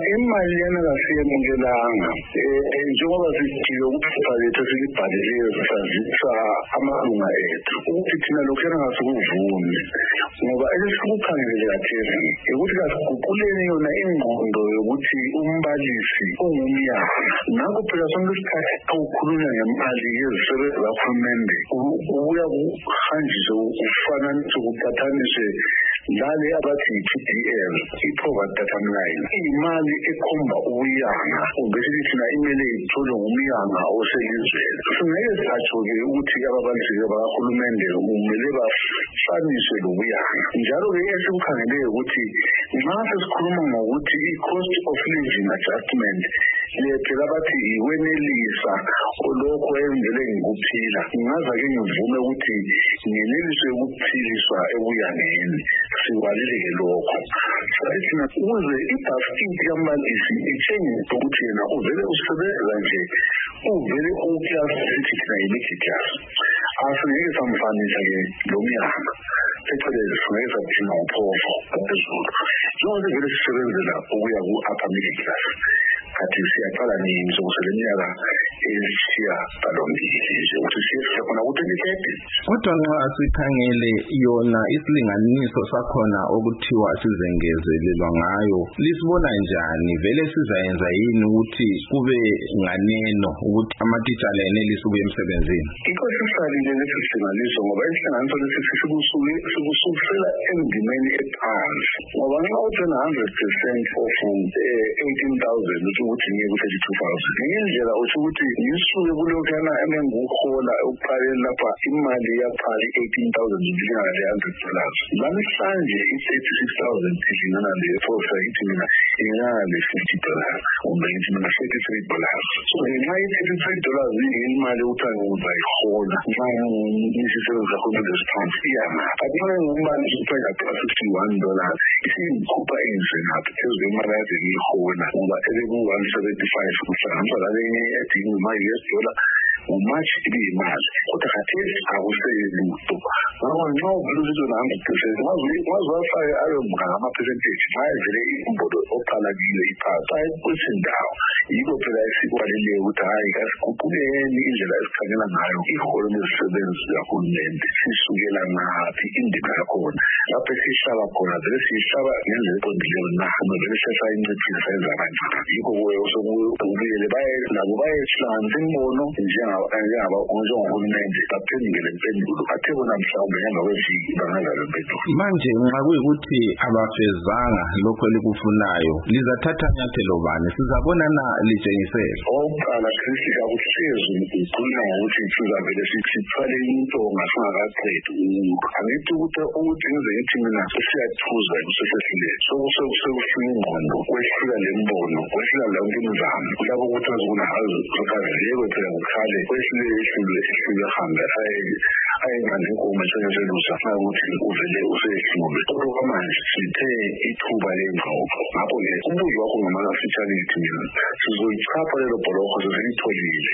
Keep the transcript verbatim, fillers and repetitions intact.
imali yana kasiyemukelanga eh njengoba sithiwe ukuthi lethu silibhalile sazisa amalunga ethu ukuthi thina lokho engasikuvuni ngoba esikukhangele kathesi ukuthi kasiguquleni yona ingqondo yokuthi umbalisi ungumyanga nakho phela sonke isikhathi awukhulunywa ngemali yezisebenzi zahulumende ubuya kuhanjiswe ufananise ukuqhathanise lale abathi i-P D L i-Poverty Data Line imali ekhomba ubuyanga ubese thina imele itholwe ngumyanga oselizweni singeke satsho-ke ukuthi ababalisi bakahulumende kumele bafaniswe lobuyanga njalo-ke esikukhangeleyo ukuthi nxa sesikhuluma ngokuthi i-cost of living adjustment phela bathi ikwenelisa olokho emvele ngikuphila ngingazake ngivume ukuthi ngeneliswe ukuphiliswa ebuyangeni sibaluleke lokho thina ukuze ibhasketi kambalisi itshengise ukuthi yena uvele usebenza nje uvele uklasi sithi thina yi-middle class asingeke samfanisa-ke lo myanga phecelezi singeke sathina uphofu phezulu njengoba sivele sisebenzela ukuya ku-upper middle class kathi siyaqala nini sokusele minyaka eshiya balombili nje ukuthi siye khona ku-twenty-thirty kodwa nxa sikhangele yona isilinganiso sakhona okuthiwa sizengezelelwa ngayo lisibona njani vele sizayenza yini ukuthi kube nganeno ukuthi amatitshala enelise ukuya emsebenzini inkosi sisalile lesi silinganiso ngoba isilinganiso lesi sikusukisela endimeni ephansi ngoba nxa uthena hundred percent of eighteen thousand ukuthi ngeke ku-thirty-two thousand ngendlela uthi ukuthi ngisuke kulokhana enenguhola ukuqalela lapha imali yaphali eighteen thousand ilingana le-hundred dollars namhlanje i-thirty-six thousand ilingana le-fosa ithi mina ilingana le-fifty dollars kumbe ithi mina thirty-three dollars so ngenxa ye-thirty-three dollars imali uthange uzayihola nxa isisebenzi kahulumende esiphansi iyangapha but nxa ngumbani usuthange apha fifty-one dollars isiyikhupha enzenaphi phezu kwemali yaze ngiyihola ngoba eleku-one seventy-five kuhlanganiswa lalenye edinga uma-U S dollar umatshi ibiyimali kodwa khathesi akuselutho ngakho nxa uvele usithi wena hundred percent wazwafake ayo ngama-percentage mayevele imbodo oqala kiyo iphansi ayikwethi ndawo yikho phela esikwaleleyo ukuthi hhayi kasiguquleni indlela esikhangela ngayo iholo lezisebenzi zikahulumende sisukela ngaphi indima yakhona lapho esiyihlaba khona vele siyihlaba ngendlela eqondileyo na vele sesayinciphisa sayenza kanjani yikho sekubuyele labo bayehlanganisa imbono njengahulumende baphendukele impendulo bathe bona mhlawumbe ngemva kweviki bangaza lempendulo manje nxa kuyikuthi abafezanga lokho elikufunayo lizathatha nyathelo bani sizabonana litshengisele okokuqala Kristi kakuhlezi ukukhuluma ngokuthi sizavele sithwale intonga singakaqedi angithi ukuthi ukuthi ngize ngithi mina sesiyathuza kusesesilethu sokusefuna ingqondo kwehlula le mbono kwehlula lonke imizamo kulabo ukuthi azikunahazi zokazileko phela kukhale kwehlule ehlule ehlule hambe ayengane inkomo eseneselusa funa ukuthi uvele usehlule kodwa manje sithe ithuba lengxoxo ngakho-ke umbuzo wakho ngamanga fitshane ithi mina sizoyichapha lelo bholokho sesilitholile